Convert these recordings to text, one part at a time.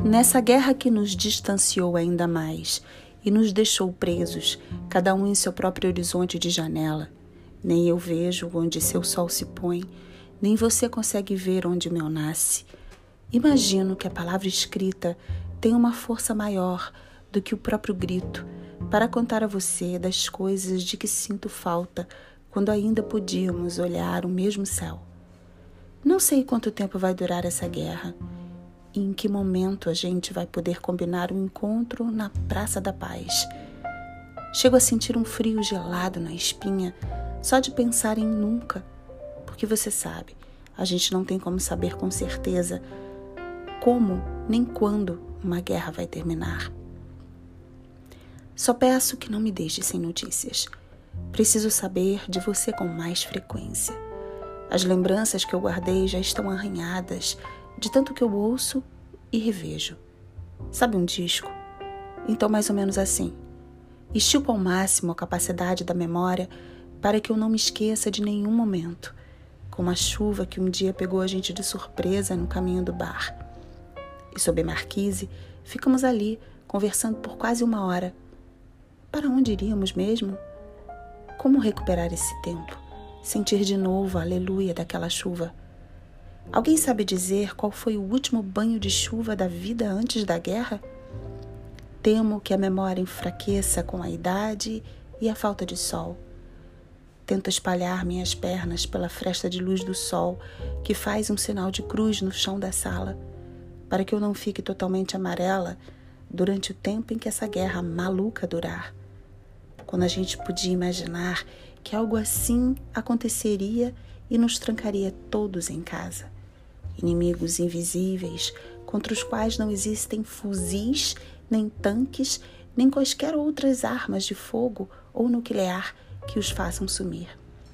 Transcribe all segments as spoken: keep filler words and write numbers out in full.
Nessa guerra que nos distanciou ainda mais e nos deixou presos, cada um em seu próprio horizonte de janela, nem eu vejo onde seu sol se põe, nem você consegue ver onde o meu nasce. Imagino que a palavra escrita tem uma força maior do que o próprio grito para contar a você das coisas de que sinto falta quando ainda podíamos olhar o mesmo céu. Não sei quanto tempo vai durar essa guerra e em que momento a gente vai poder combinar um encontro na Praça da Paz. Chego a sentir um frio gelado na espinha só de pensar em nunca, porque você sabe, a gente não tem como saber com certeza como nem quando uma guerra vai terminar. Só peço que não me deixe sem notícias. Preciso saber de você com mais frequência. As lembranças que eu guardei já estão arranhadas de tanto que eu ouço e revejo. Sabe um disco? Então mais ou menos assim. Estipo ao máximo a capacidade da memória para que eu não me esqueça de nenhum momento, como a chuva que um dia pegou a gente de surpresa no caminho do bar. E sob a marquise, ficamos ali, conversando por quase uma hora. Para onde iríamos mesmo? Como recuperar esse tempo? Sentir de novo a aleluia daquela chuva? Alguém sabe dizer qual foi o último banho de chuva da vida antes da guerra? Temo que a memória enfraqueça com a idade e a falta de sol. Tento espalhar minhas pernas pela fresta de luz do sol que faz um sinal de cruz no chão da sala, para que eu não fique totalmente amarela durante o tempo em que essa guerra maluca durar. Quando a gente podia imaginar que algo assim aconteceria e nos trancaria todos em casa. Inimigos invisíveis contra os quais não existem fuzis, nem tanques, nem quaisquer outras armas de fogo ou nuclear que os façam sumir.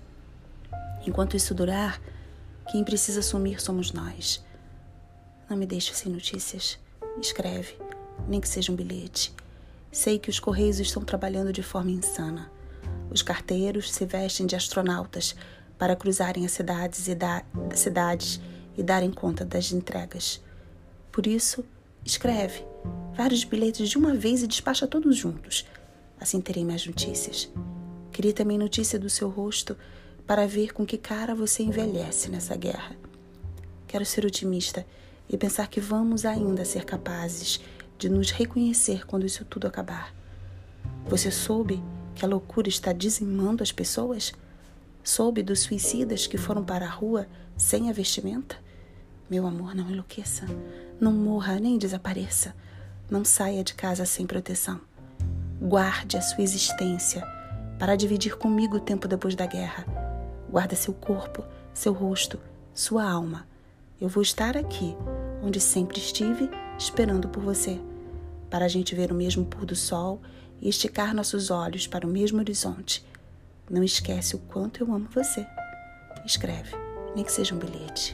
Enquanto isso durar, quem precisa sumir somos nós. Não me deixe sem notícias. Escreve, nem que seja um bilhete. Sei que os correios estão trabalhando de forma insana. Os carteiros se vestem de astronautas para cruzarem as cidades e, da, cidades e darem conta das entregas. Por isso, escreve vários bilhetes de uma vez e despacha todos juntos. Assim terei mais notícias. Queria também notícia do seu rosto para ver com que cara você envelhece nessa guerra. Quero ser otimista e pensar que vamos ainda ser capazes de nos reconhecer quando isso tudo acabar. Você soube que a loucura está dizimando as pessoas? Soube dos suicidas que foram para a rua sem a vestimenta? Meu amor, não enlouqueça. Não morra nem desapareça. Não saia de casa sem proteção. Guarde a sua existência para dividir comigo o tempo depois da guerra. Guarda seu corpo, seu rosto, sua alma. Eu vou estar aqui, onde sempre estive, esperando por você, para a gente ver o mesmo pôr do sol e esticar nossos olhos para o mesmo horizonte. Não esquece o quanto eu amo você. Escreve, nem que seja um bilhete.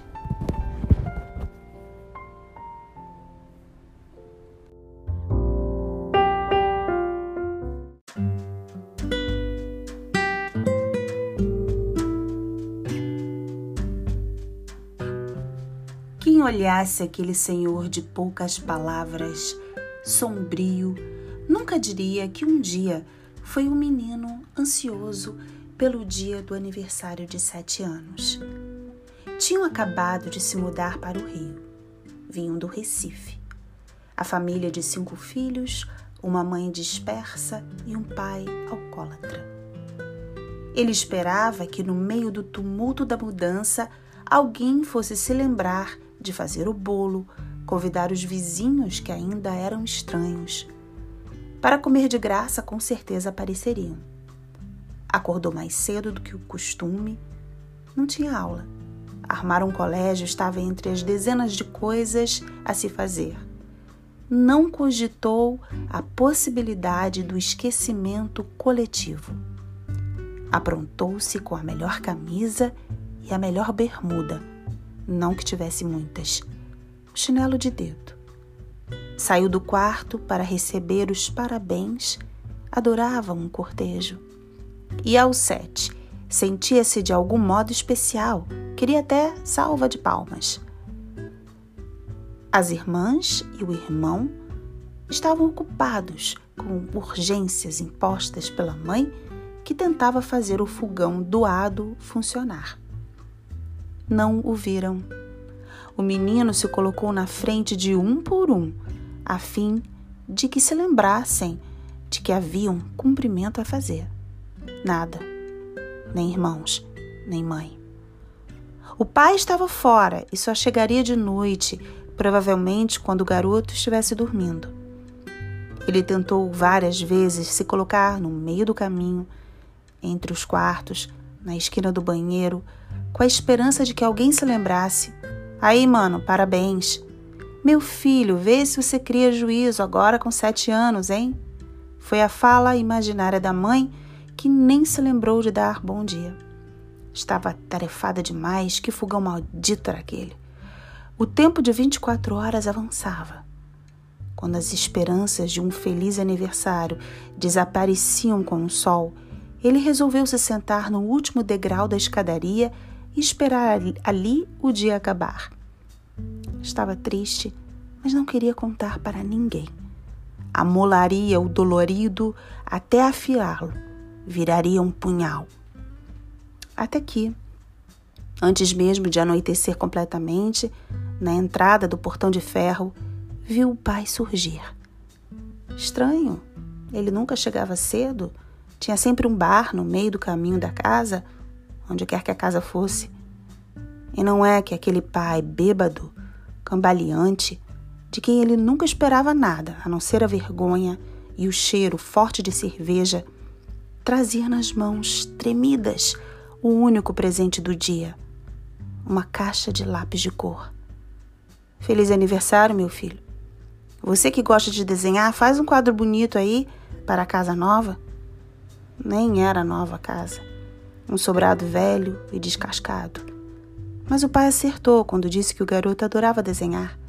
Quem olhasse aquele senhor de poucas palavras, sombrio, nunca diria que um dia foi um menino ansioso pelo dia do aniversário de sete anos. Tinham acabado de se mudar para o Rio. Vinham do Recife. A família de cinco filhos, uma mãe dispersa e um pai alcoólatra. Ele esperava que no meio do tumulto da mudança alguém fosse se lembrar de fazer o bolo, convidar os vizinhos que ainda eram estranhos. Para comer de graça, com certeza apareceriam. Acordou mais cedo do que o costume. Não tinha aula. Armar um colégio estava entre as dezenas de coisas a se fazer. Não cogitou a possibilidade do esquecimento coletivo. Aprontou-se com a melhor camisa e a melhor bermuda, não que tivesse muitas, um chinelo de dedo. Saiu do quarto para receber os parabéns, adorava um cortejo. E aos sete, sentia-se de algum modo especial, queria até salva de palmas. As irmãs e o irmão estavam ocupados com urgências impostas pela mãe, que tentava fazer o fogão doado funcionar. Não o viram. O menino se colocou na frente de um por um, a fim de que se lembrassem de que havia um cumprimento a fazer. Nada, nem irmãos, nem mãe. O pai estava fora e só chegaria de noite, provavelmente quando o garoto estivesse dormindo. Ele tentou várias vezes se colocar no meio do caminho, entre os quartos, na esquina do banheiro, com a esperança de que alguém se lembrasse. Aí, mano, parabéns. Meu filho, vê se você cria juízo agora com sete anos, hein? Foi a fala imaginária da mãe, que nem se lembrou de dar bom dia. Estava atarefada demais, que fogão maldito era aquele. O tempo de vinte e quatro horas avançava. Quando as esperanças de um feliz aniversário desapareciam com o sol, ele resolveu se sentar no último degrau da escadaria e esperar ali o dia acabar. Estava triste, mas não queria contar para ninguém. Amolaria o dolorido até afiá-lo, viraria um punhal. Até que, antes mesmo de anoitecer completamente, na entrada do portão de ferro, viu o pai surgir. Estranho, ele nunca chegava cedo, tinha sempre um bar no meio do caminho da casa, onde quer que a casa fosse. E não é que aquele pai bêbado, cambaleante, de quem ele nunca esperava nada, a não ser a vergonha e o cheiro forte de cerveja, trazia nas mãos tremidas o único presente do dia, uma caixa de lápis de cor. Feliz aniversário, meu filho. Você que gosta de desenhar, faz um quadro bonito aí para a casa nova. Nem era nova a casa, um sobrado velho e descascado. Mas o pai acertou quando disse que o garoto adorava desenhar.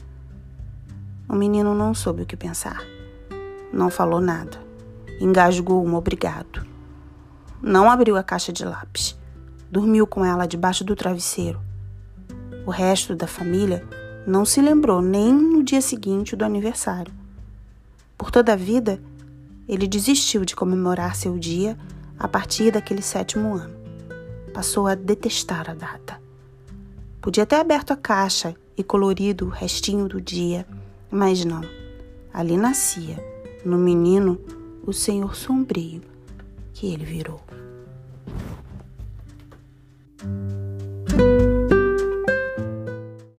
O menino não soube o que pensar. Não falou nada. Engasgou um obrigado. Não abriu a caixa de lápis. Dormiu com ela debaixo do travesseiro. O resto da família não se lembrou nem no dia seguinte do aniversário. Por toda a vida, ele desistiu de comemorar seu dia a partir daquele sétimo ano. Passou a detestar a data. Podia ter aberto a caixa e colorido o restinho do dia, mas não. Ali nascia, no menino, o Senhor sombrio que ele virou.